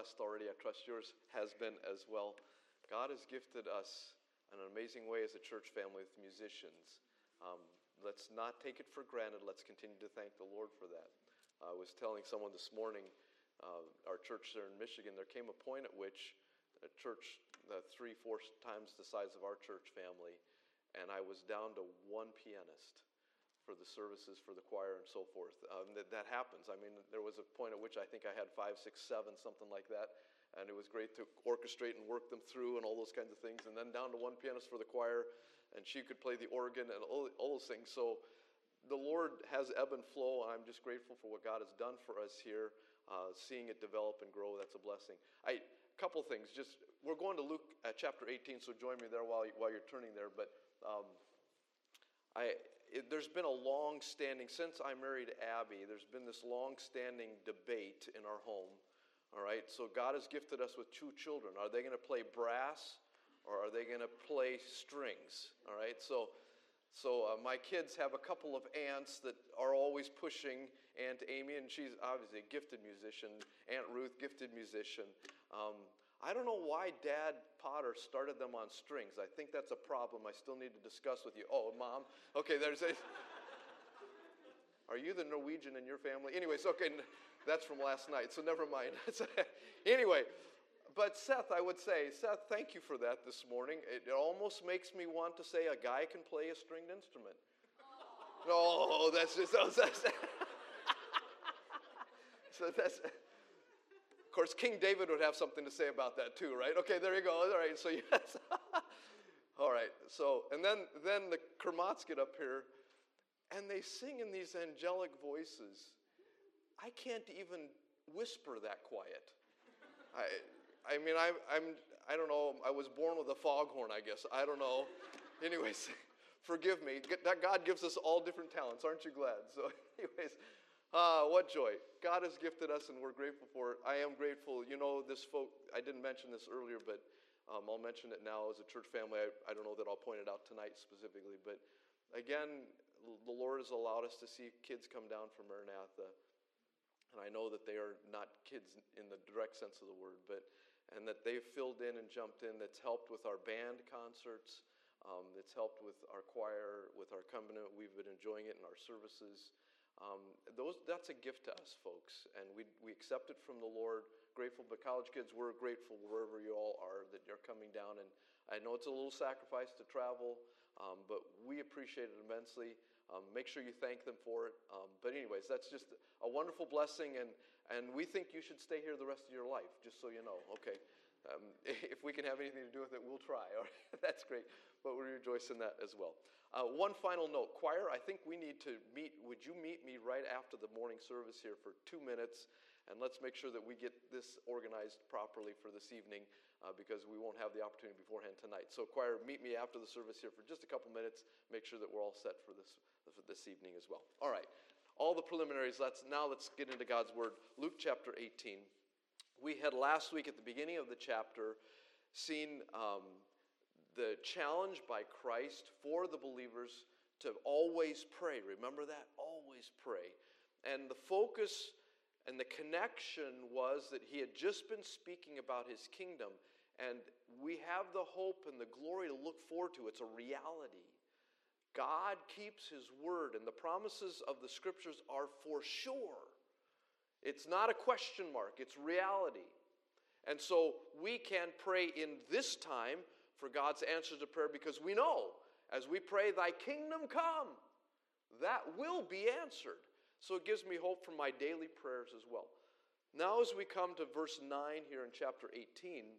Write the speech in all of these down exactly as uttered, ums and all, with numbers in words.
blessed already. I trust yours has been as well. God has gifted us in an amazing way as a church family with musicians. Um, let's not take it for granted. Let's continue to thank the Lord for that. Uh, I was telling someone this morning, uh, our church there in Michigan, there came a point at which a church, uh, three, four times the size of our church family, and I was down to one pianist for the services, for the choir, and so forth. Um, that, that happens. I mean, there was a point at which I think I had five, six, seven, something like that, and it was great to orchestrate and work them through and all those kinds of things, and then down to one pianist for the choir, and she could play the organ and all, all those things. So the Lord has ebb and flow, and I'm just grateful for what God has done for us here, uh, seeing it develop and grow. That's a blessing. I, a couple things. Just we're going to Luke uh, chapter eighteen, so join me there while, you, while you're turning there, but um, I, it, there's been a long-standing, since I married Abby, there's been this long-standing debate in our home, all right? So God has gifted us with two children. Are they going to play brass or are they going to play strings, all right? So so uh, my kids have a couple of aunts that are always pushing Aunt Amy, and she's obviously a gifted musician. Aunt Ruth, gifted musician. Um, I don't know why Dad Potter started them on strings. I think that's a problem I still need to discuss with you. Oh, Mom. Okay, there's a... Are you the Norwegian in your family? Anyways, okay, that's from last night, so never mind. Anyway, but Seth, I would say, Seth, thank you for that this morning. It, it almost makes me want to say a guy can play a stringed instrument. Oh, that's just... Oh, that's, so that's... Of course, King David would have something to say about that too, right? Okay, there you go. All right, so yes. All right, so, and then, then the Kermots get up here, and they sing in these angelic voices. I can't even whisper that quiet. I, I mean, I, I'm, I don't know, I was born with a foghorn, I guess. I don't know. Anyways, forgive me. God gives us all different talents. Aren't you glad? So anyways, uh, what joy. God has gifted us, and we're grateful for it. I am grateful. You know, this folk, I didn't mention this earlier, but um, I'll mention it now as a church family. I, I don't know that I'll point it out tonight specifically, but again, the Lord has allowed us to see kids come down from Maranatha. And I know that they are not kids in the direct sense of the word, but and that they've filled in and jumped in. That's helped with our band concerts. Um, it's helped with our choir, with our covenant. We've been enjoying it in our services. Um, those that's a gift to us, folks, and we we accept it from the Lord. Grateful, but college kids, we're grateful wherever you all are that you're coming down. And I know it's a little sacrifice to travel, um, but we appreciate it immensely. Um, make sure you thank them for it. Um, but anyways, that's just a wonderful blessing, and, and we think you should stay here the rest of your life, just so you know. Okay, um, if we can have anything to do with it, we'll try. All right? That's great, but we rejoice in that as well. Uh, one final note. Choir, I think we need to meet. Would you meet me right after the morning service here for two minutes? And let's make sure that we get this organized properly for this evening uh, because we won't have the opportunity beforehand tonight. So choir, meet me after the service here for just a couple minutes. Make sure that we're all set for this for this evening as well. All right. All the preliminaries. Let's now let's get into God's word. Luke chapter eighteen. We had last week at the beginning of the chapter seen um, the challenge by Christ for the believers to always pray. Remember that? Always pray. And the focus and the connection was that he had just been speaking about his kingdom, and we have the hope and the glory to look forward to. It's a reality. God keeps his word, and the promises of the scriptures are for sure. It's not a question mark. It's reality. And so we can pray in this time for God's answers to prayer because we know as we pray, thy kingdom come, that will be answered. So it gives me hope for my daily prayers as well. Now as we come to verse nine here in chapter eighteen,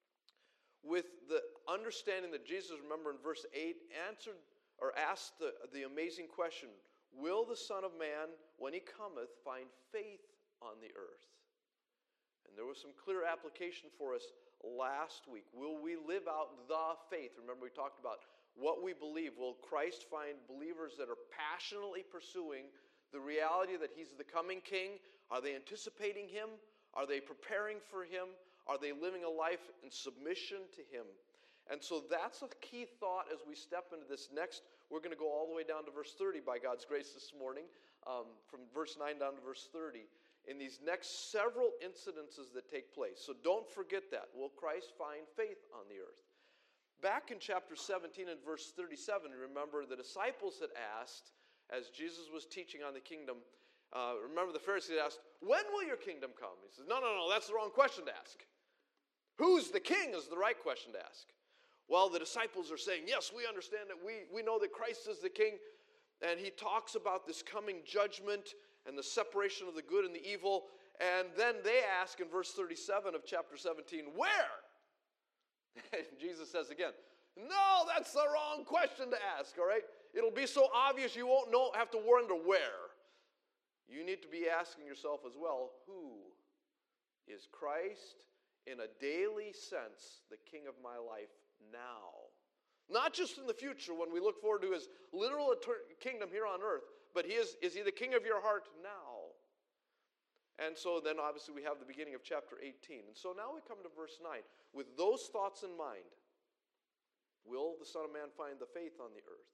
with the understanding that Jesus, remember in verse eight, answered or asked the, the amazing question, will the Son of Man, when he cometh, find faith on the earth? And there was some clear application for us last week. Will we live out the faith? Remember we talked about what we believe. Will Christ find believers that are passionately pursuing the reality that he's the coming king? Are they anticipating him? Are they preparing for him? Are they living a life in submission to him? And so that's a key thought as we step into this next. We're going to go all the way down to verse thirty by God's grace this morning, um, from verse nine down to verse thirty. in these next several incidences that take place. So don't forget that. Will Christ find faith on the earth? Back in chapter seventeen and verse thirty-seven, remember the disciples had asked, as Jesus was teaching on the kingdom, uh, remember the Pharisees asked, when will your kingdom come? He says, no, no, no, that's the wrong question to ask. Who's the king is the right question to ask. Well, the disciples are saying, yes, we understand that. We, we know that Christ is the king. And he talks about this coming judgment and the separation of the good and the evil. And then they ask in verse thirty-seven of chapter seventeen, where? And Jesus says again, no, that's the wrong question to ask, all right? It'll be so obvious you won't know, have to wonder where. You need to be asking yourself as well, who is Christ in a daily sense the king of my life now? Not just in the future when we look forward to his literal kingdom here on earth, but he is, is he the king of your heart now? And so then obviously we have the beginning of chapter eighteen. And so now we come to verse nine. With those thoughts in mind, will the Son of Man find the faith on the earth?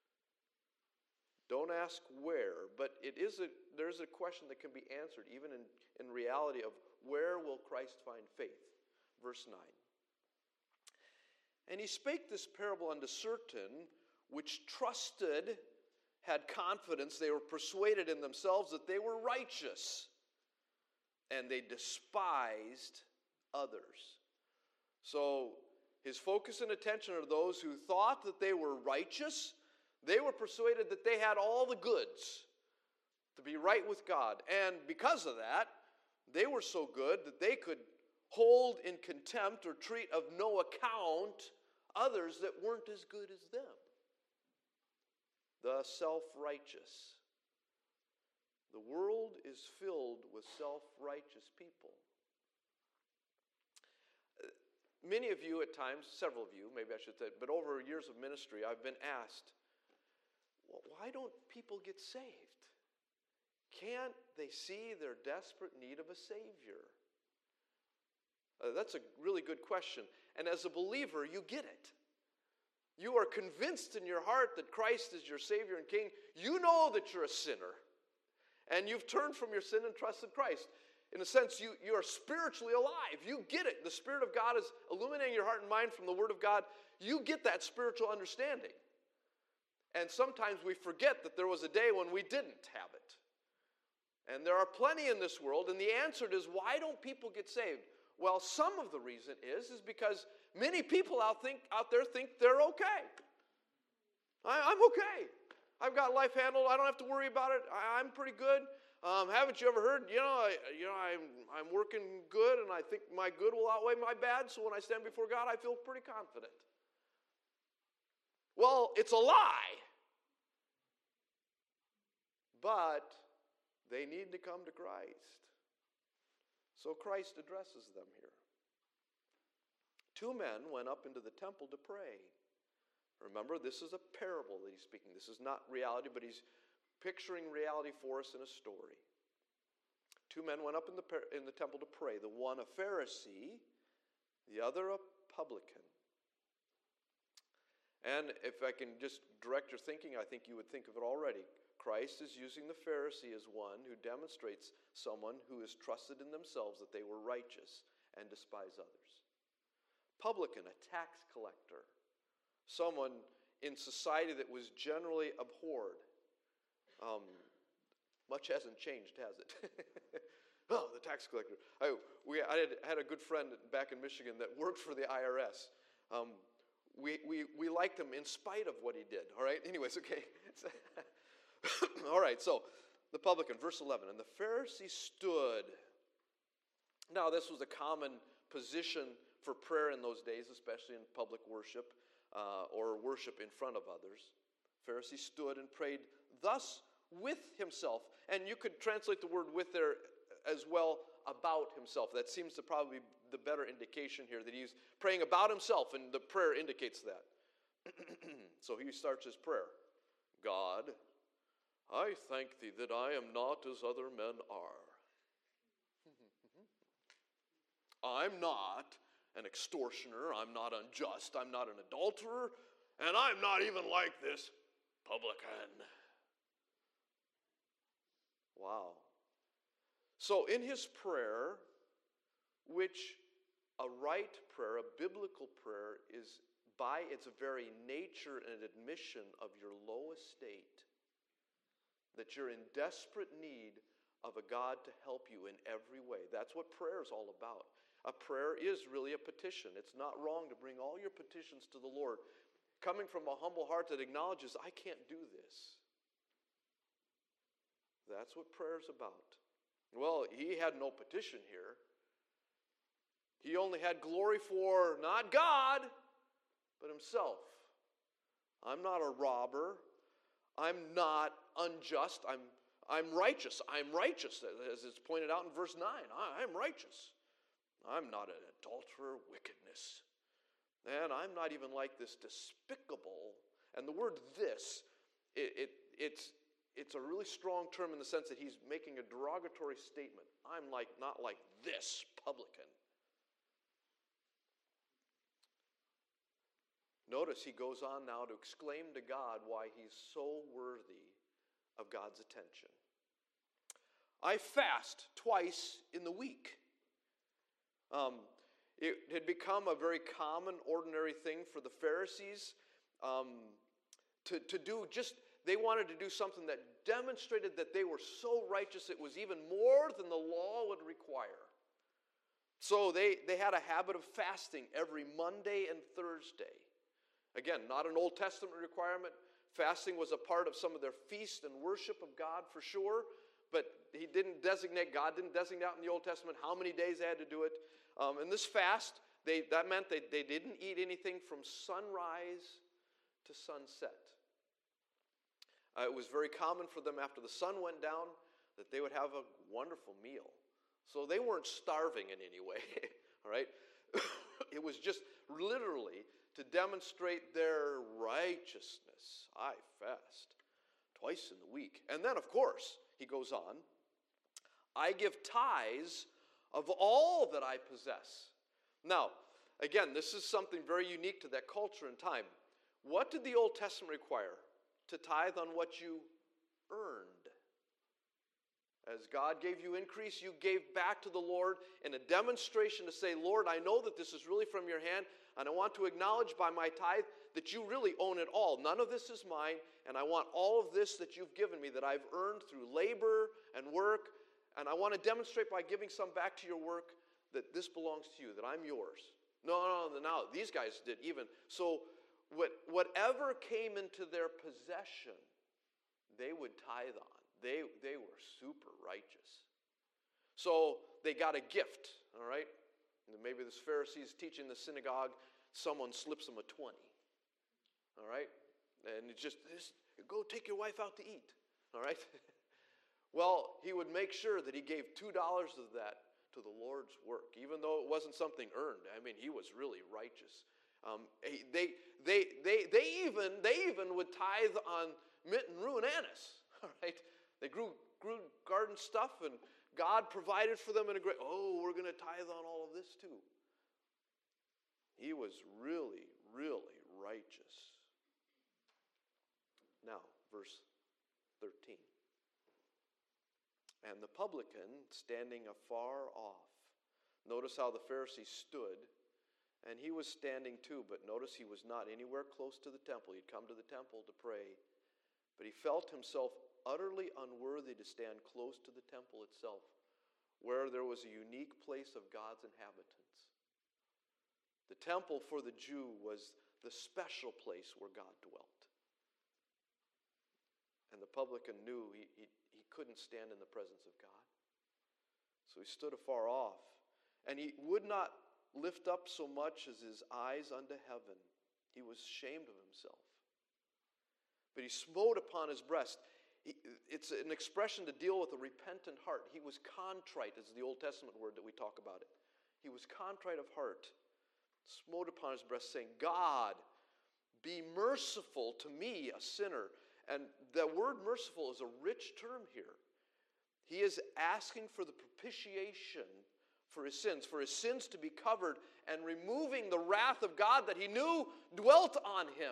Don't ask where, but it is a, there's a question that can be answered even in, in reality of where will Christ find faith? Verse nine. And he spake this parable unto certain which trusted, had confidence, they were persuaded in themselves that they were righteous, and they despised others. So his focus and attention are those who thought that they were righteous. They were persuaded that they had all the goods to be right with God. And because of that, they were so good that they could hold in contempt or treat of no account others that weren't as good as them. The self-righteous. The world is filled with self-righteous people. Many of you at times, several of you, maybe I should say, but over years of ministry, I've been asked, well, why don't people get saved? Can't they see their desperate need of a Savior? Uh, that's a really good question. And as a believer, you get it. You are convinced in your heart that Christ is your Savior and King. You know that you're a sinner. And you've turned from your sin and trusted Christ. In a sense, you, you are spiritually alive. You get it. The Spirit of God is illuminating your heart and mind from the Word of God. You get that spiritual understanding. And sometimes we forget that there was a day when we didn't have it. And there are plenty in this world. And the answer is, why don't people get saved? Well, some of the reason is, is because many people out, think, out there think they're okay. I, I'm okay. I've got life handled. I don't have to worry about it. I, I'm pretty good. Um, haven't you ever heard, you know, I, you know I'm, I'm working good, and I think my good will outweigh my bad, so when I stand before God, I feel pretty confident. Well, it's a lie. But they need to come to Christ. So Christ addresses them here. Two men went up into the temple to pray. Remember, this is a parable that he's speaking. This is not reality, but he's picturing reality for us in a story. Two men went up in the, in the temple to pray. The one a Pharisee, the other a publican. And if I can just direct your thinking, I think you would think of it already. Christ is using the Pharisee as one who demonstrates someone who is trusted in themselves that they were righteous and despise others. Publican, a tax collector. Someone in society that was generally abhorred. Um, much hasn't changed, has it? Oh, the tax collector. I, we, I had, had a good friend back in Michigan that worked for the I R S. Um, we, we, we liked him in spite of what he did, all right? Anyways, okay. All right, so the publican, verse eleven. And the Pharisee stood. Now, this was a common position for prayer in those days, especially in public worship. Uh, or worship in front of others. Pharisee stood and prayed thus with himself. And you could translate the word with there as well, about himself. That seems to probably be the better indication here, that he's praying about himself, and the prayer indicates that. So he starts his prayer. God, I thank thee that I am not as other men are. I'm not an extortioner, I'm not unjust, I'm not an adulterer, and I'm not even like this publican. Wow. So in his prayer, which a right prayer, a biblical prayer, is by its very nature an admission of your low estate, that you're in desperate need of a God to help you in every way. That's what prayer is all about. A prayer is really a petition. It's not wrong to bring all your petitions to the Lord, coming from a humble heart that acknowledges, I can't do this. That's what prayer is about. Well, he had no petition here. He only had glory for not God, but himself. I'm not a robber. I'm not unjust. I'm, I'm righteous. I'm righteous, as it's pointed out in verse nine. I, I'm righteous. I'm not an adulterer, wickedness. And I'm not even like this despicable. And the word this, it, it, it's, it's a really strong term in the sense that he's making a derogatory statement. I'm like not like this publican. Notice he goes on now to exclaim to God why he's so worthy of God's attention. I fast twice in the week. Um, it had become a very common, ordinary thing for the Pharisees um, to, to do just, they wanted to do something that demonstrated that they were so righteous it was even more than the law would require. So they, they had a habit of fasting every Monday and Thursday. Again, not an Old Testament requirement. Fasting was a part of some of their feast and worship of God for sure, but he didn't designate, God didn't designate out in the Old Testament how many days they had to do it. Um, and this fast, they, that meant they, they didn't eat anything from sunrise to sunset. Uh, it was very common for them after the sun went down that they would have a wonderful meal. So they weren't starving in any way, all right? It was just literally to demonstrate their righteousness. I fast twice in the week. And then, of course, he goes on, I give tithes of all that I possess. Now, again, this is something very unique to that culture and time. What did the Old Testament require? To tithe on what you earned. As God gave you increase, you gave back to the Lord in a demonstration to say, Lord, I know that this is really from your hand, and I want to acknowledge by my tithe that you really own it all. None of this is mine, and I want all of this that you've given me, that I've earned through labor and work, and I want to demonstrate by giving some back to your work that this belongs to you, that I'm yours. No, no, no, no, these guys did even. So what, whatever came into their possession, they would tithe on. They, they were super righteous. So they got a gift, all right? And maybe this Pharisee's teaching the synagogue, someone slips them a twenty, all right? And it's just, just go take your wife out to eat, all right? Well, he would make sure that he gave two dollars of that to the Lord's work, even though it wasn't something earned. I mean, he was really righteous. Um, they, they, they, they, even, they even would tithe on mint and rue and anise, all right? They grew, grew garden stuff, and God provided for them in a great, oh, we're going to tithe on all of this too. He was really, really righteous. Now, verse thirteen. And the publican, standing afar off. Notice how the Pharisee stood, and he was standing too, but notice he was not anywhere close to the temple. He'd come to the temple to pray, but he felt himself utterly unworthy to stand close to the temple itself, where there was a unique place of God's inhabitants. The temple for the Jew was the special place where God dwelt. And the publican knew he, he, he couldn't stand in the presence of God. So he stood afar off, and he would not lift up so much as his eyes unto heaven. He was ashamed of himself. But he smote upon his breast. It's an expression to deal with a repentant heart. He was contrite, is the Old Testament word that we talk about it. He was contrite of heart, smote upon his breast, saying, God, be merciful to me, a sinner. And the word merciful is a rich term here. He is asking for the propitiation for his sins, for his sins to be covered, and removing the wrath of God that he knew dwelt on him.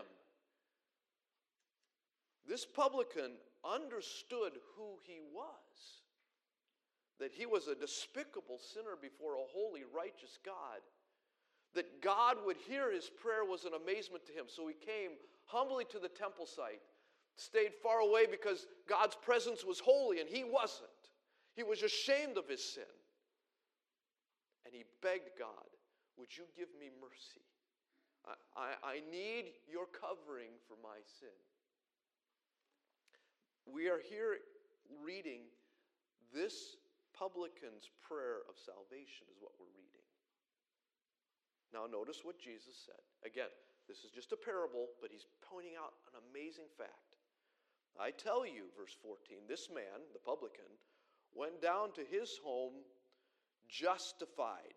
This publican understood who he was, that he was a despicable sinner before a holy, righteous God. That God would hear his prayer was an amazement to him. So he came humbly to the temple site, stayed far away because God's presence was holy and he wasn't. He was ashamed of his sin. And he begged God, would you give me mercy? I, I, I need your covering for my sin. We are here reading this publican's prayer of salvation is what we're reading. Now notice what Jesus said. Again, this is just a parable, but he's pointing out an amazing fact. I tell you, verse fourteen, this man, the publican, went down to his home justified.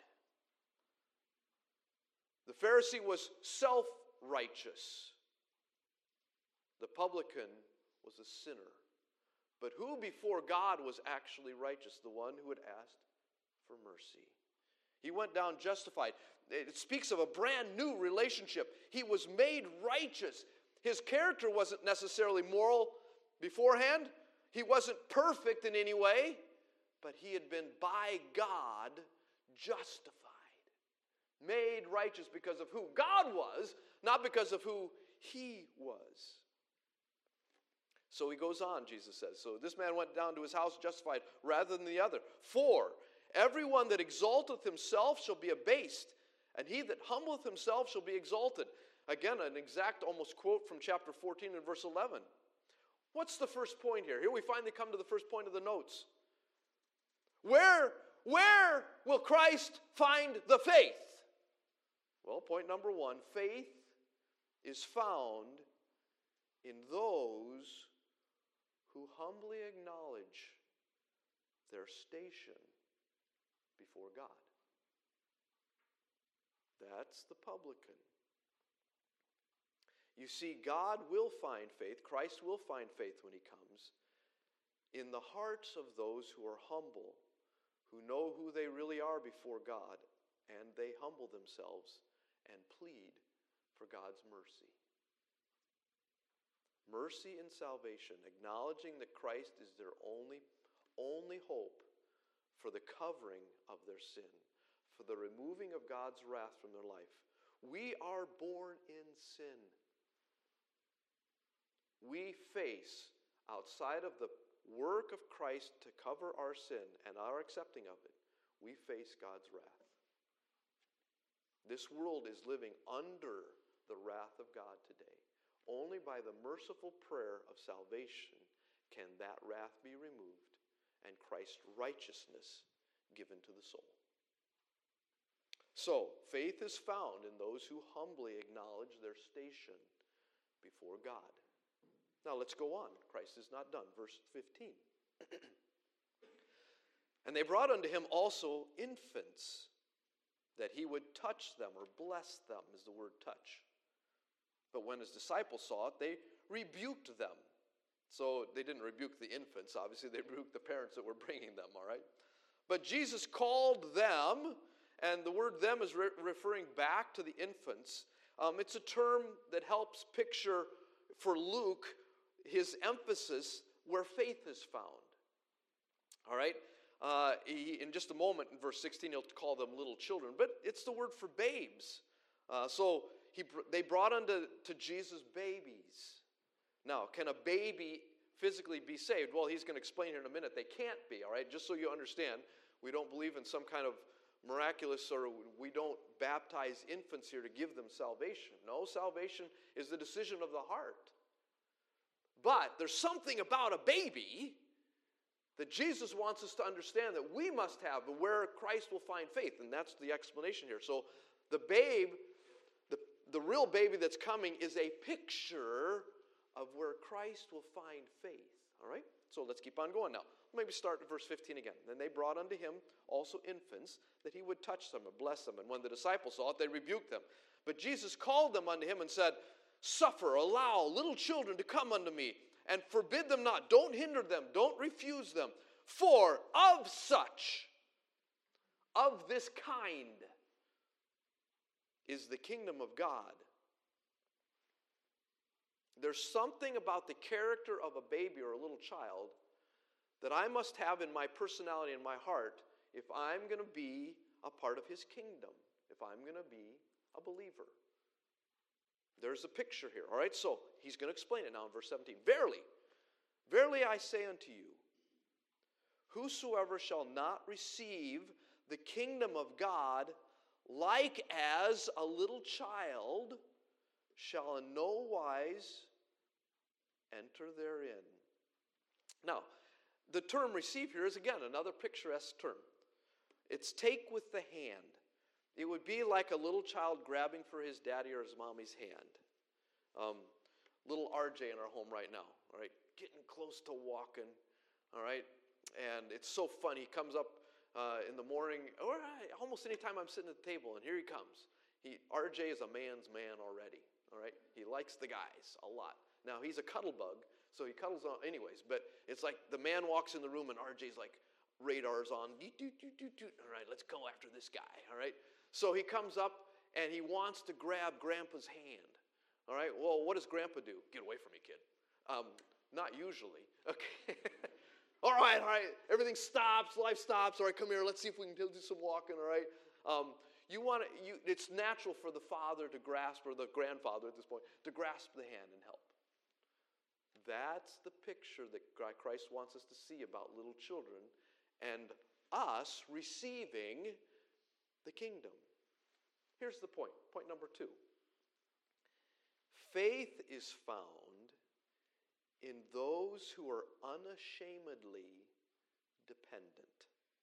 The Pharisee was self-righteous. The publican was a sinner. But who before God was actually righteous? The one who had asked for mercy. He went down justified. It speaks of a brand new relationship. He was made righteous. His character wasn't necessarily moral beforehand. He wasn't perfect in any way, but he had been by God justified. Made righteous because of who God was, not because of who he was. So he goes on, Jesus says. So this man went down to his house justified rather than the other. For everyone that exalteth himself shall be abased, and he that humbleth himself shall be exalted. Again, an exact almost quote from chapter fourteen and verse eleven. What's the first point here? Here we finally come to the first point of the notes. Where, where will Christ find the faith? Well, point number one, faith is found in those who humbly acknowledge their station before God. That's the publican. You see, God will find faith, Christ will find faith when he comes, in the hearts of those who are humble, who know who they really are before God, and they humble themselves and plead for God's mercy. Mercy and salvation, acknowledging that Christ is their only, only hope for the covering of their sin, for the removing of God's wrath from their life. We are born in sin. We face, outside of the work of Christ to cover our sin and our accepting of it, we face God's wrath. This world is living under the wrath of God today. Only by the merciful prayer of salvation can that wrath be removed and Christ's righteousness given to the soul. So, faith is found in those who humbly acknowledge their station before God. Now let's go on. Christ is not done. Verse fifteen. And they brought unto him also infants, that he would touch them or bless them, is the word touch. But when his disciples saw it, they rebuked them. So they didn't rebuke the infants, obviously. They rebuked the parents that were bringing them, all right? But Jesus called them, and the word them is re- referring back to the infants. Um, it's a term that helps picture, for Luke, his emphasis where faith is found. All right? Uh, he, in just a moment, in verse sixteen, he'll call them little children. But it's the word for babes. Uh, so he, they brought unto to Jesus babies. Now, can a baby physically be saved? Well, he's going to explain here in a minute. They can't be, all right? Just so you understand, we don't believe in some kind of miraculous, or we don't baptize infants here to give them salvation. No, salvation is the decision of the heart. But there's something about a baby that Jesus wants us to understand that we must have, where Christ will find faith. And that's the explanation here. So the babe, the, the real baby that's coming is a picture of where Christ will find faith. All right? So let's keep on going now. Maybe start at verse fifteen again. Then they brought unto him also infants, that he would touch them and bless them. And when the disciples saw it, they rebuked them. But Jesus called them unto him and said, Suffer, allow little children to come unto me, and forbid them not. Don't hinder them. Don't refuse them. For of such, of this kind, is the kingdom of God. There's something about the character of a baby or a little child that I must have in my personality and my heart if I'm going to be a part of his kingdom, if I'm going to be a believer. There's a picture here. All right, so he's going to explain it now in verse seventeen. Verily, verily I say unto you, whosoever shall not receive the kingdom of God like as a little child shall in no wise enter therein. Now, the term receive here is again another picturesque term. It's take with the hand. It would be like a little child grabbing for his daddy or his mommy's hand. Um, little R J in our home right now, all right, getting close to walking, all right, and it's so fun. He comes up uh, in the morning, or almost any time I'm sitting at the table, and here he comes. He R J is a man's man already, all right. He likes the guys a lot. Now he's a cuddle bug, so he cuddles on anyways. But it's like the man walks in the room, and R J's like radar's on. Doot, doot, doot, doot, doot. All right, let's go after this guy. All right. So he comes up and he wants to grab Grandpa's hand. All right, well, what does Grandpa do? Get away from me, kid. Um, not usually. Okay. all right, all right. Everything stops. Life stops. All right, come here. Let's see if we can do some walking. All right. Um, you want to. You, it's natural for the father to grasp, or the grandfather at this point, to grasp the hand and help. That's the picture that Christ wants us to see about little children and us receiving the kingdom. Here's the point. Point number two. Faith is found in those who are unashamedly dependent.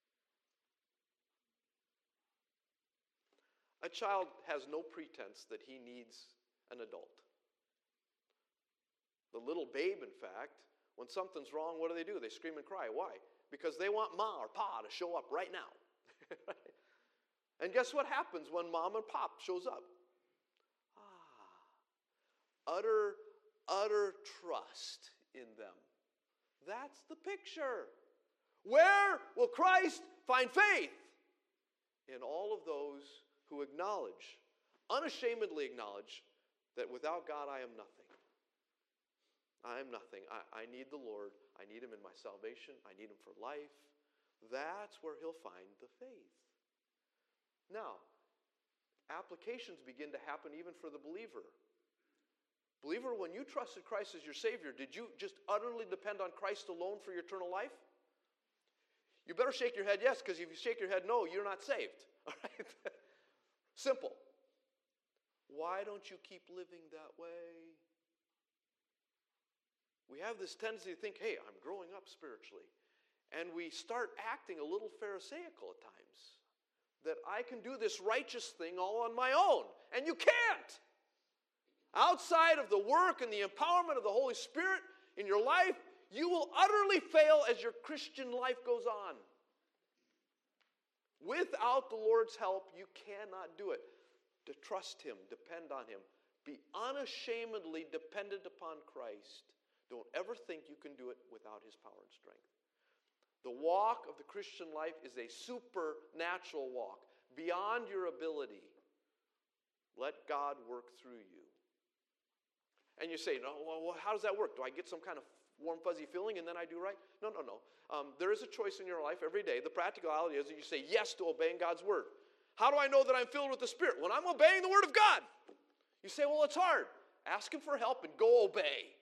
A child has no pretense that he needs an adult. The little babe, in fact, when something's wrong, what do they do? They scream and cry. Why? Because they want ma or pa to show up right now. And guess what happens when mom and pop shows up? Ah, utter, utter trust in them. That's the picture. Where will Christ find faith? In all of those who acknowledge, unashamedly acknowledge, that without God I am nothing. I am nothing. I, I need the Lord. I need him in my salvation. I need him for life. That's where he'll find the faith. Now, applications begin to happen even for the believer. Believer, when you trusted Christ as your Savior, did you just utterly depend on Christ alone for your eternal life? You better shake your head yes, because if you shake your head no, you're not saved. All right? Simple. Why don't you keep living that way? We have this tendency to think, hey, I'm growing up spiritually. And we start acting a little pharisaical at times. That I can do this righteous thing all on my own. And you can't. Outside of the work and the empowerment of the Holy Spirit in your life, you will utterly fail as your Christian life goes on. Without the Lord's help, you cannot do it. To trust him, depend on him. Be unashamedly dependent upon Christ. Don't ever think you can do it without his power and strength. The walk of the Christian life is a supernatural walk, beyond your ability. Let God work through you. And you say, no, well, how does that work? Do I get some kind of warm, fuzzy feeling and then I do right? No, no, no. Um, there is a choice in your life every day. The practicality is that you say yes to obeying God's word. How do I know that I'm filled with the Spirit? When I'm obeying the word of God. You say, well, it's hard. Ask him for help and go obey.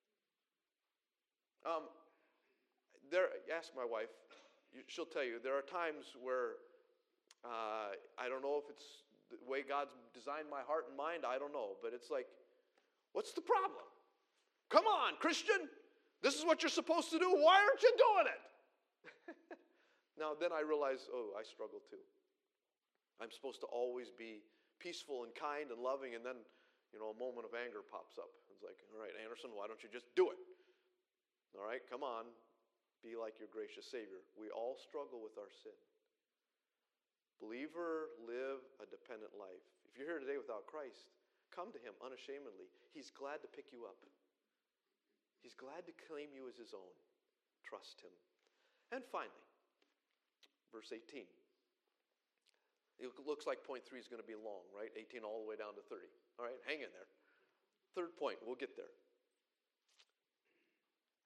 Um, there, ask my wife. She'll tell you, there are times where uh, I don't know if it's the way God's designed my heart and mind. I don't know. But it's like, what's the problem? Come on, Christian. This is what you're supposed to do. Why aren't you doing it? Now, then I realize, oh, I struggle too. I'm supposed to always be peaceful and kind and loving, and then, you know, a moment of anger pops up. It's like, all right, Anderson, why don't you just do it? All right, come on. Be like your gracious Savior. We all struggle with our sin. Believer, live a dependent life. If you're here today without Christ, come to him unashamedly. He's glad to pick you up. He's glad to claim you as his own. Trust him. And finally, verse eighteen. It looks like point three is going to be long, right? eighteen all the way down to thirty. All right, hang in there. Third point, we'll get there.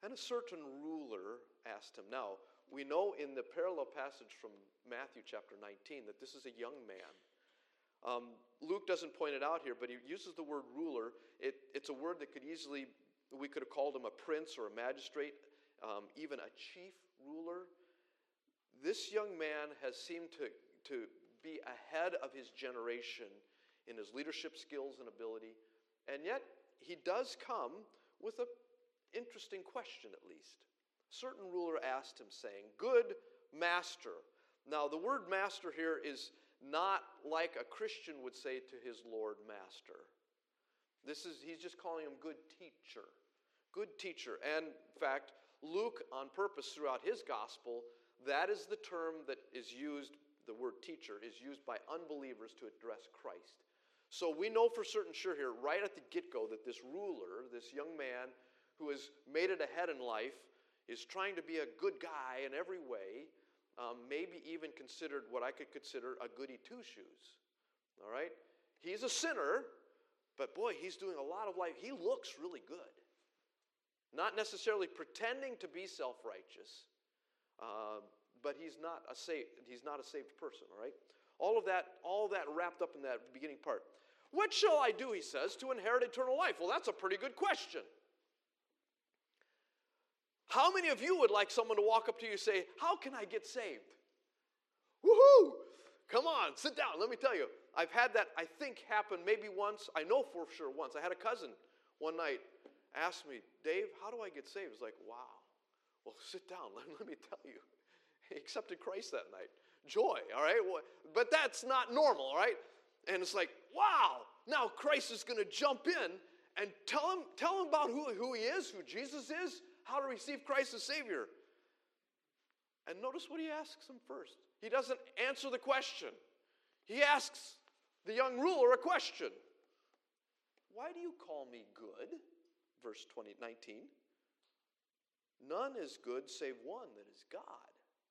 And a certain ruler asked him. Now, we know in the parallel passage from Matthew chapter nineteen that this is a young man. Um, Luke doesn't point it out here, but he uses the word ruler. It, it's a word that could easily, we could have called him a prince or a magistrate, um, even a chief ruler. This young man has seemed to, to be ahead of his generation in his leadership skills and ability. And yet, he does come with an interesting question, at least. A certain ruler asked him, saying, "Good master." Now, the word master here is not like a Christian would say to his Lord master. This is, he's just calling him good teacher. Good teacher. And in fact, Luke, on purpose throughout his gospel, that is the term that is used, the word teacher, is used by unbelievers to address Christ. So we know for certain sure here, right at the get-go, that this ruler, this young man who has made it ahead in life, is trying to be a good guy in every way, um, maybe even considered what I could consider a goody two-shoes. All right? He's a sinner, but boy, he's doing a lot of life. He looks really good. Not necessarily pretending to be self-righteous, uh, but he's not a saved, he's not a saved person, all right? All of that, all of that wrapped up in that beginning part. What shall I do, he says, to inherit eternal life? Well, that's a pretty good question. How many of you would like someone to walk up to you and say, "How can I get saved?" Woohoo! Come on, sit down. Let me tell you. I've had that, I think, happen maybe once. I know for sure once. I had a cousin one night ask me, "Dave, how do I get saved?" It's like, wow. Well, sit down. Let, let me tell you. He accepted Christ that night. Joy, all right? But that's not normal, all right? And it's like, wow. Now Christ is going to jump in and tell him, tell him about who, who he is, who Jesus is, how to receive Christ as Savior. And notice what he asks him first. He doesn't answer the question. He asks the young ruler a question. "Why do you call me good?" Verse twenty, nineteen. "None is good save one, that is God."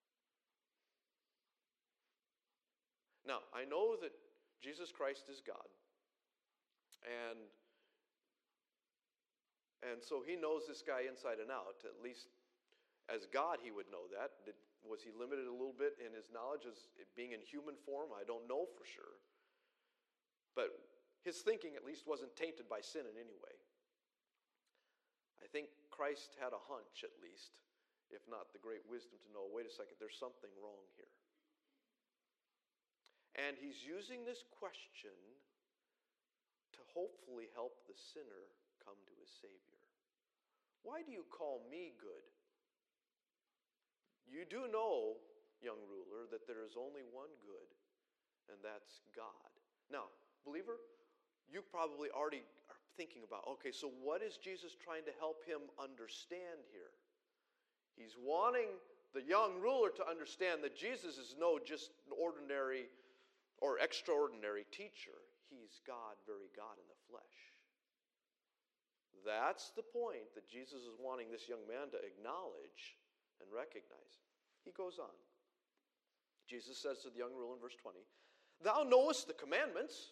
Now, I know that Jesus Christ is God. And, and so he knows this guy inside and out. At least as God, he would know that. Did, was he limited a little bit in his knowledge as being in human form? I don't know for sure. But his thinking at least wasn't tainted by sin in any way. I think Christ had a hunch at least, if not the great wisdom to know, wait a second, there's something wrong here. And he's using this question to hopefully help the sinner come to his Savior. "Why do you call me good? You do know, young ruler, that there is only one good, and that's God." Now, believer, you probably already are thinking about, okay, so what is Jesus trying to help him understand here? He's wanting the young ruler to understand that Jesus is no just an ordinary or extraordinary teacher. He's God, very God in the flesh. That's the point that Jesus is wanting this young man to acknowledge and recognize. He goes on. Jesus says to the young ruler in verse twenty, "Thou knowest the commandments.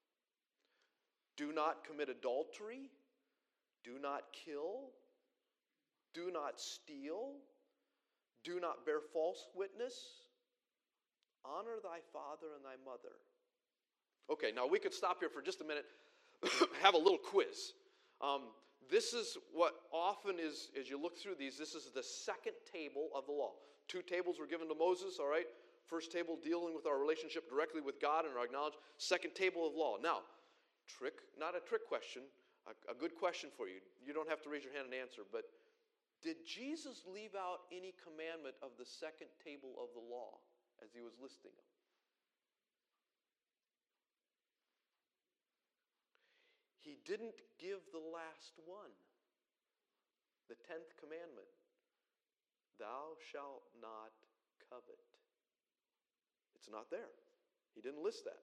Do not commit adultery. Do not kill. Do not steal. Do not bear false witness. Honor thy father and thy mother." Okay, now we could stop here for just a minute, have a little quiz. Um, this is what often is, as you look through these, this is the second table of the law. Two tables were given to Moses, all right? First table dealing with our relationship directly with God and our acknowledge. Second table of law. Now, trick, not a trick question, a, a good question for you. You don't have to raise your hand and answer, but did Jesus leave out any commandment of the second table of the law as he was listing them? He didn't give the last one, the tenth commandment. Thou shalt not covet. It's not there. He didn't list that.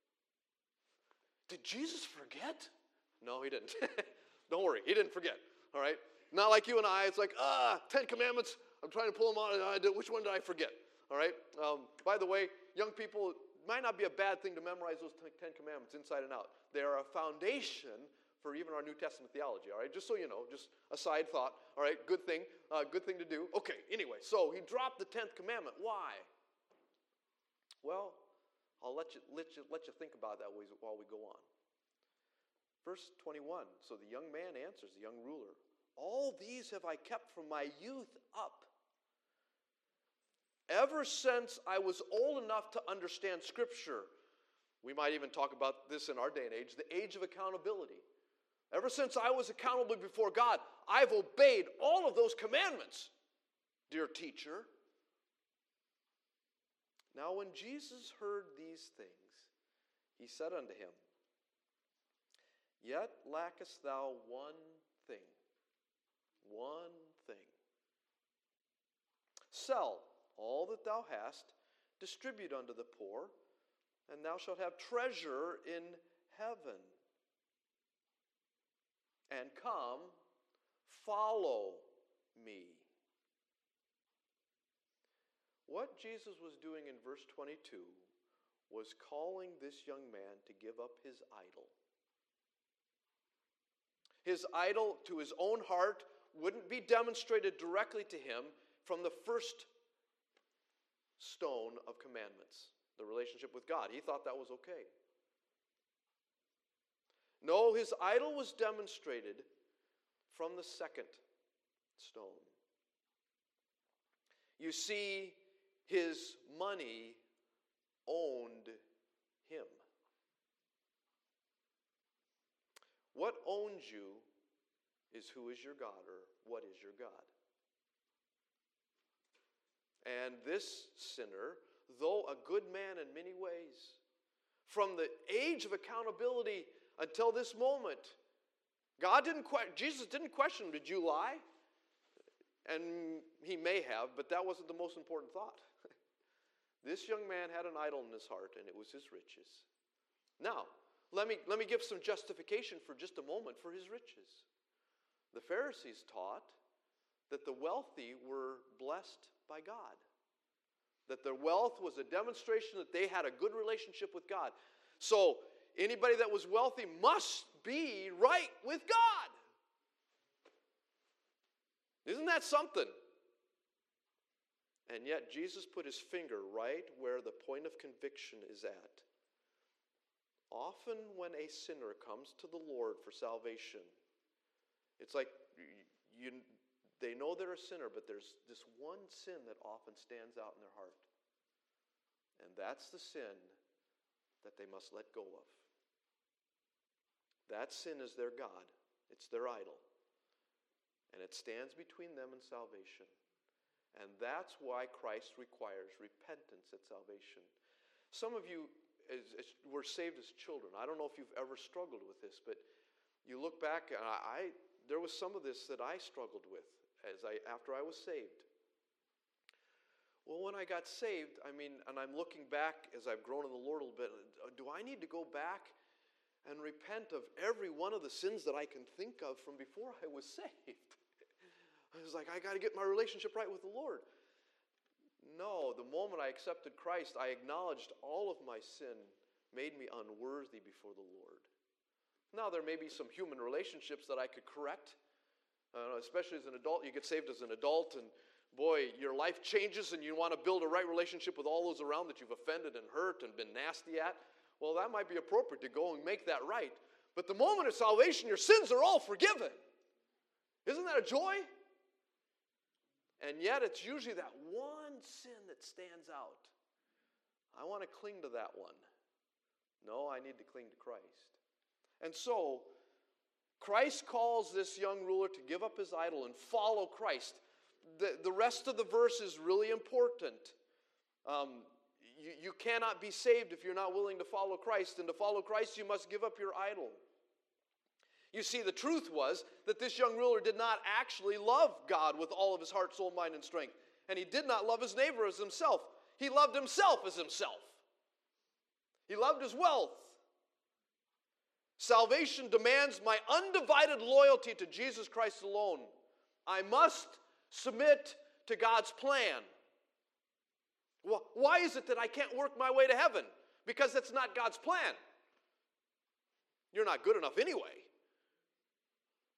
Did Jesus forget? No, he didn't. Don't worry, he didn't forget. All right? Not like you and I. It's like, ah, Ten Commandments. I'm trying to pull them out. And I did, which one did I forget? All right? Um, by the way, young people, it might not be a bad thing to memorize those Ten Commandments inside and out. They are a foundation for even our New Testament theology, all right? Just so you know, just a side thought, all right? Good thing, uh, good thing to do. Okay, anyway, so he dropped the tenth commandment. Why? Well, I'll let you, let you, let you think about that while we go on. Verse twenty-one, so the young man answers, the young ruler, all these have I kept from my youth up. Ever since I was old enough to understand Scripture, we might even talk about this in our day and age, the age of accountability. Ever since I was accountable before God, I've obeyed all of those commandments, dear teacher. Now when Jesus heard these things, he said unto him, yet lackest thou one thing. One thing. Sell all that thou hast, distribute unto the poor, and thou shalt have treasure in heaven. And come, follow me. What Jesus was doing in verse twenty-two was calling this young man to give up his idol. His idol to his own heart wouldn't be demonstrated directly to him from the first stone of commandments, the relationship with God. He thought that was okay. No, his idol was demonstrated from the second stone. You see, his money owned him. What owns you is who is your God, or what is your God. And this sinner, though a good man in many ways, from the age of accountability until this moment, God didn't que- Jesus didn't question him, did you lie? And he may have, but that wasn't the most important thought. This young man had an idol in his heart, and it was his riches. Now, let me, let me give some justification for just a moment for his riches. The Pharisees taught that the wealthy were blessed by God, that their wealth was a demonstration that they had a good relationship with God. So anybody that was wealthy must be right with God. Isn't that something? And yet Jesus put his finger right where the point of conviction is at. Often when a sinner comes to the Lord for salvation, it's like you, they know they're a sinner, but there's this one sin that often stands out in their heart. And that's the sin that they must let go of. That sin is their God. It's their idol. And it stands between them and salvation. And that's why Christ requires repentance at salvation. Some of you as, as, were saved as children. I don't know if you've ever struggled with this, but you look back, and I, I there was some of this that I struggled with as I after I was saved. Well, when I got saved, I mean, and I'm looking back as I've grown in the Lord a little bit, do I need to go back and repent of every one of the sins that I can think of from before I was saved? I was like, I got to get my relationship right with the Lord. No, the moment I accepted Christ, I acknowledged all of my sin made me unworthy before the Lord. Now, there may be some human relationships that I could correct, uh, especially as an adult. You get saved as an adult, and boy, your life changes, and you want to build a right relationship with all those around that you've offended and hurt and been nasty at. Well, that might be appropriate to go and make that right. But the moment of salvation, your sins are all forgiven. Isn't that a joy? And yet it's usually that one sin that stands out. I want to cling to that one. No, I need to cling to Christ. And so, Christ calls this young ruler to give up his idol and follow Christ. The, the rest of the verse is really important. Um, you, you cannot be saved if you're not willing to follow Christ. And to follow Christ, you must give up your idol. You see, the truth was that this young ruler did not actually love God with all of his heart, soul, mind, and strength. And he did not love his neighbor as himself. He loved himself as himself. He loved his wealth. Salvation demands my undivided loyalty to Jesus Christ alone. I must submit to God's plan. Why is it that I can't work my way to heaven? Because that's not God's plan. You're not good enough anyway.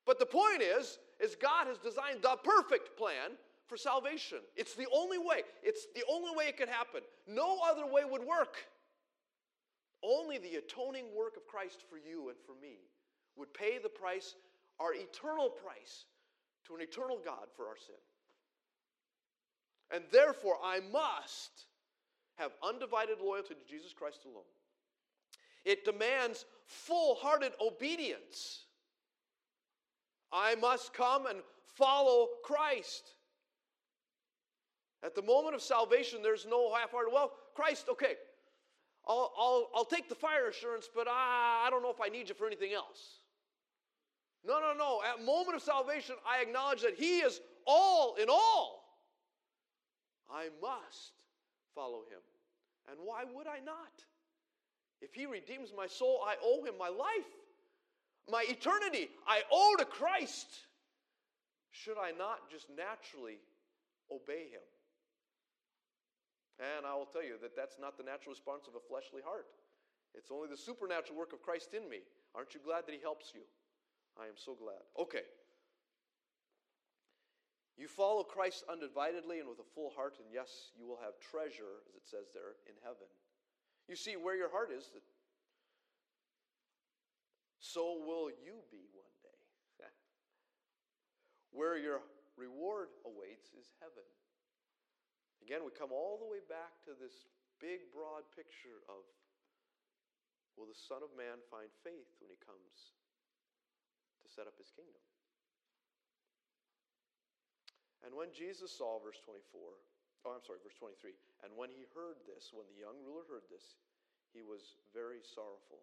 But the point is, is God has designed the perfect plan for salvation. It's the only way. It's the only way it could happen. No other way would work. Only the atoning work of Christ for you and for me would pay the price, our eternal price, to an eternal God for our sin. And therefore, I must have undivided loyalty to Jesus Christ alone. It demands full-hearted obedience. I must come and follow Christ. At the moment of salvation, there's no half-hearted, well, Christ, okay, I'll, I'll, I'll take the fire insurance, but I, I don't know if I need you for anything else. No, no, no. At the moment of salvation, I acknowledge that He is all in all. I must follow Him. And why would I not? If He redeems my soul, I owe Him my life. My eternity, I owe to Christ. Should I not just naturally obey Him? And I will tell you that that's not the natural response of a fleshly heart. It's only the supernatural work of Christ in me. Aren't you glad that He helps you? I am so glad. Okay. You follow Christ undividedly and with a full heart, and yes, you will have treasure, as it says there, in heaven. You see, where your heart is, so will you be one day. Where your reward awaits is heaven. Again, we come all the way back to this big, broad picture of, will the Son of Man find faith when He comes to set up His kingdom? And when Jesus saw, verse twenty-four, oh, I'm sorry, verse twenty-three, and when He heard this, when the young ruler heard this, he was very sorrowful,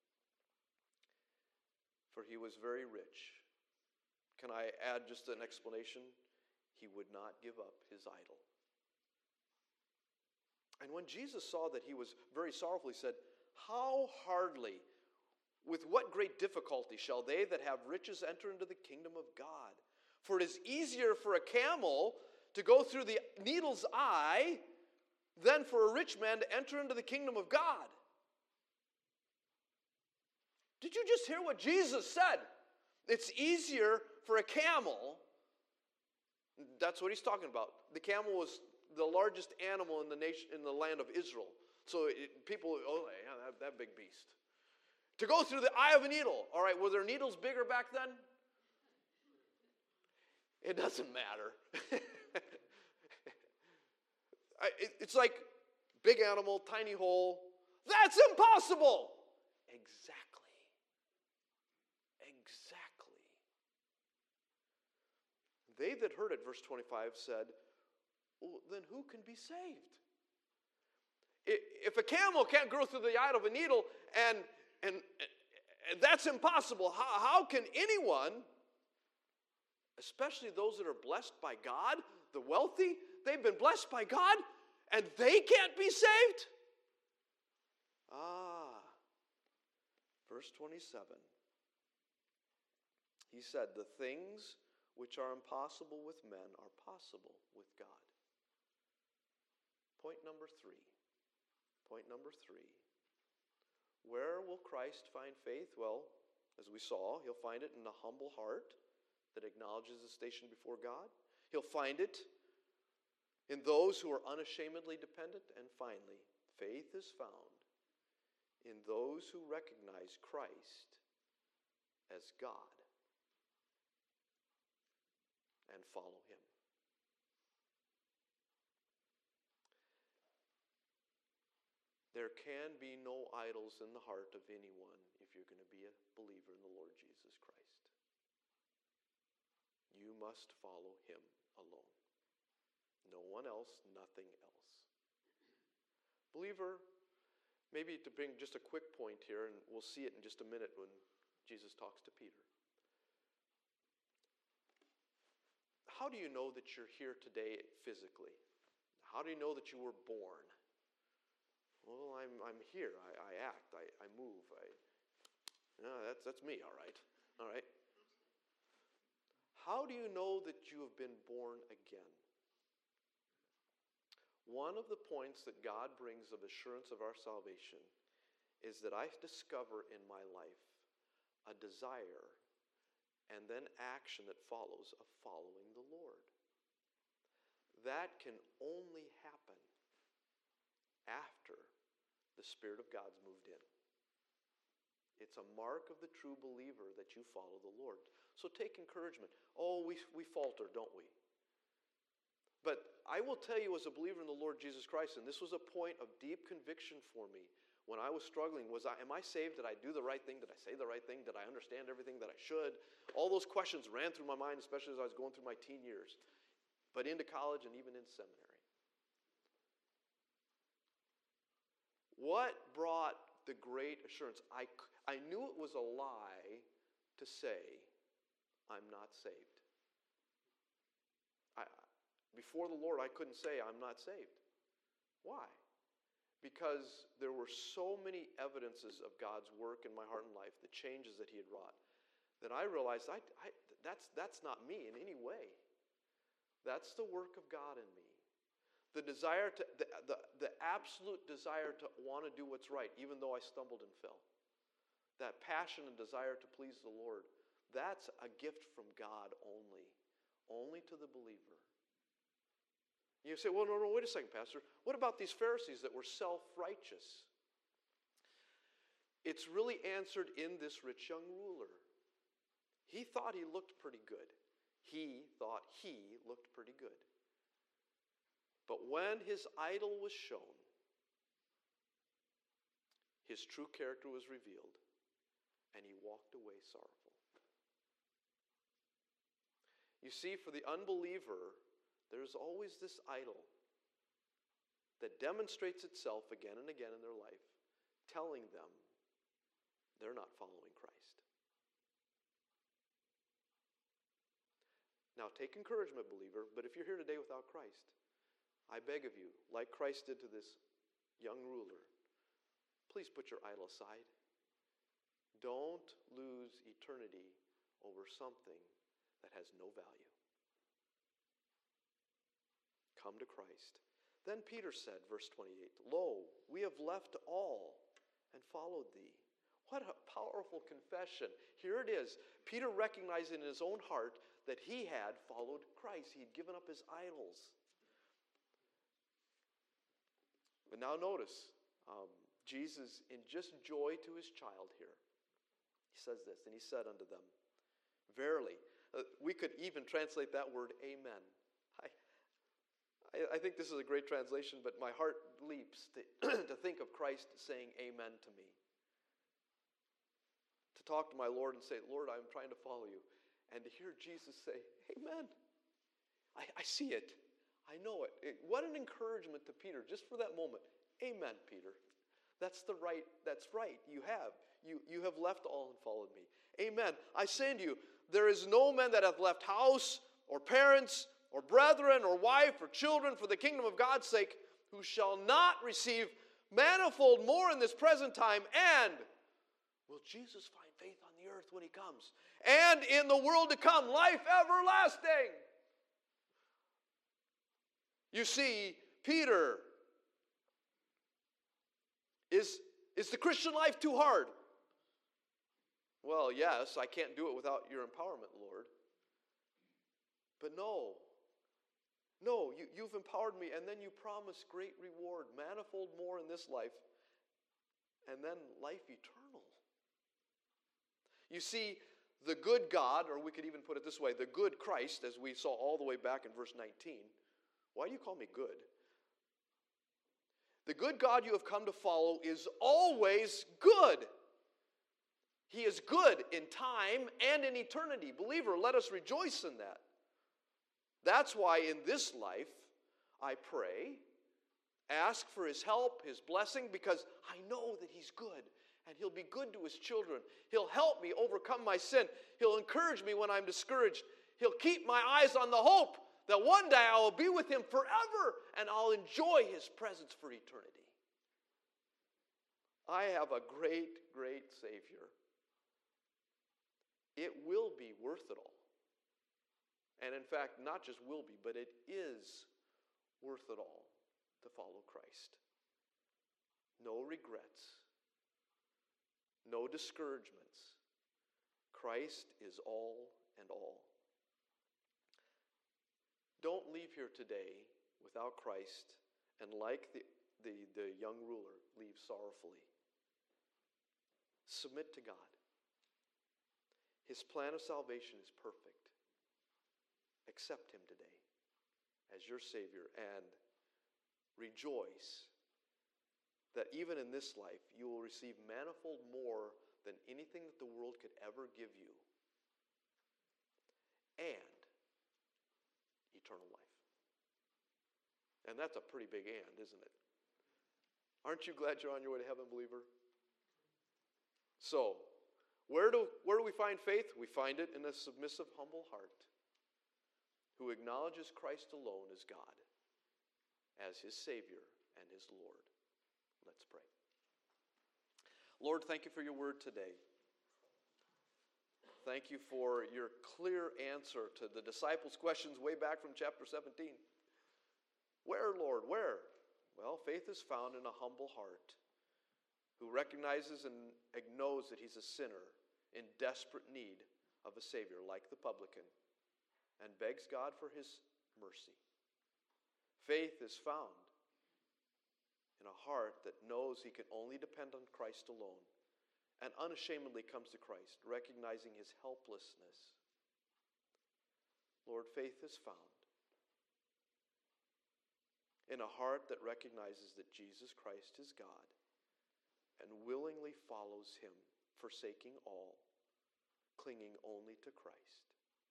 for he was very rich. Can I add just an explanation? He would not give up his idol. And when Jesus saw that he was very sorrowful, He said, how hardly, with what great difficulty shall they that have riches enter into the kingdom of God? For it is easier for a camel to go through the needle's eye than for a rich man to enter into the kingdom of God. Did you just hear what Jesus said? It's easier for a camel. That's what He's talking about. The camel was the largest animal in the nation, in the land of Israel. So it, people, oh yeah, that, that big beast. To go through the eye of a needle. All right, were there needles bigger back then? It doesn't matter. It's like big animal, tiny hole. That's impossible. Exactly. Exactly. They that heard it, verse twenty-five, said, well, then who can be saved? If a camel can't go through the eye of a needle, and, and, and that's impossible, how, how can anyone, especially those that are blessed by God, the wealthy, they've been blessed by God, and they can't be saved? Ah, verse twenty-seven. He said, the things which are impossible with men are possible with God. Point number three. Point number three. Where will Christ find faith? Well, as we saw, He'll find it in a humble heart that acknowledges his station before God. He'll find it in those who are unashamedly dependent. And finally, faith is found in those who recognize Christ as God and follow Him. There can be no idols in the heart of anyone if you're going to be a believer in the Lord Jesus Christ. You must follow Him alone. No one else, nothing else. Believer, maybe to bring just a quick point here, and we'll see it in just a minute when Jesus talks to Peter. How do you know that you're here today physically? How do you know that you were born? Well, I'm I'm here. I, I act. I, I move. I, no, that's that's me. All right. All right. How do you know that you have been born again? One of the points that God brings of assurance of our salvation is that I discover in my life a desire and then action that follows of following the Lord. That can only happen after the Spirit of God's moved in. It's a mark of the true believer that you follow the Lord. So take encouragement. Oh, we, we falter, don't we? But I will tell you, as a believer in the Lord Jesus Christ, and this was a point of deep conviction for me when I was struggling, was I, am I saved? Did I do the right thing? Did I say the right thing? Did I understand everything that I should? All those questions ran through my mind, especially as I was going through my teen years, but into college and even in seminary. What brought the great assurance? I, I knew it was a lie to say, I'm not saved. I, before the Lord, I couldn't say I'm not saved. Why? Because there were so many evidences of God's work in my heart and life, the changes that He had wrought, that I realized I, I, that's, that's not me in any way. That's the work of God in me. The desire to, the, the, the absolute desire to want to do what's right, even though I stumbled and fell. That passion and desire to please the Lord, that's a gift from God only. Only to the believer. You say, well, no, no, wait a second, Pastor. What about these Pharisees that were self-righteous? It's really answered in this rich young ruler. He thought he looked pretty good. He thought he looked pretty good. But when his idol was shown, his true character was revealed, and he walked away sorrowful. You see, for the unbeliever, there's always this idol that demonstrates itself again and again in their life, telling them they're not following Christ. Now, take encouragement, believer, but if you're here today without Christ, I beg of you, like Christ did to this young ruler, please put your idol aside. Don't lose eternity over something that has no value. Come to Christ. Then Peter said, verse twenty-eight, Lo, we have left all and followed thee. What a powerful confession. Here it is. Peter recognized in his own heart that he had followed Christ. He had given up his idols. But now notice, um, Jesus, in just joy to his child here, he says this, and he said unto them, Verily, uh, we could even translate that word amen. I, I, I think this is a great translation, but my heart leaps to, to think of Christ saying amen to me. To talk to my Lord and say, Lord, I'm trying to follow you. And to hear Jesus say, amen. I, I see it. I know it. it. What an encouragement to Peter, just for that moment. Amen, Peter. That's the right, that's right. You have. You, you have left all and followed me. Amen. I say unto you, there is no man that hath left house or parents or brethren or wife or children for the kingdom of God's sake who shall not receive manifold more in this present time, and will Jesus find faith on the earth when he comes, and in the world to come, life everlasting. You see, Peter, is, is the Christian life too hard? Well, yes, I can't do it without your empowerment, Lord. But no, no, you, you've empowered me, and then you promise great reward, manifold more in this life, and then life eternal. You see, the good God, or we could even put it this way, the good Christ, as we saw all the way back in verse nineteen. Why do you call me good? The good God you have come to follow is always good. He is good in time and in eternity. Believer, let us rejoice in that. That's why in this life I pray, ask for his help, his blessing, because I know that he's good. And he'll be good to his children. He'll help me overcome my sin. He'll encourage me when I'm discouraged. He'll keep my eyes on the hope that one day I will be with him forever and I'll enjoy his presence for eternity. I have a great, great Savior. It will be worth it all. And in fact, not just will be, but it is worth it all to follow Christ. No regrets. No discouragements. Christ is all and all. Don't leave here today without Christ and, like the, the, the young ruler, leave sorrowfully. Submit to God. His plan of salvation is perfect. Accept him today as your Savior and rejoice that even in this life you will receive manifold more than anything that the world could ever give you, and eternal life. And that's a pretty big and, isn't it? Aren't you glad you're on your way to heaven, believer? So, where do, where do we find faith? We find it in a submissive, humble heart who acknowledges Christ alone as God, as his Savior and his Lord. Let's pray. Lord, thank you for your word today. Thank you for your clear answer to the disciples' questions way back from chapter seventeen. Where, Lord, where? Well, faith is found in a humble heart who recognizes and knows that he's a sinner in desperate need of a Savior like the publican and begs God for his mercy. Faith is found in a heart that knows he can only depend on Christ alone and unashamedly comes to Christ, recognizing his helplessness. Lord, faith is found in a heart that recognizes that Jesus Christ is God and willingly follows him, forsaking all, clinging only to Christ.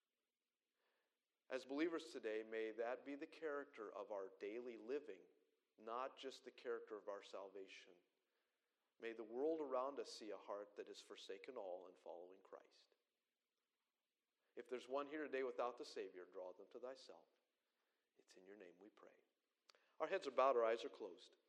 As believers today, may that be the character of our daily living, not just the character of our salvation. May the world around us see a heart that has forsaken all and following Christ. If there's one here today without the Savior, draw them to thyself. It's in your name we pray. Our heads are bowed, our eyes are closed.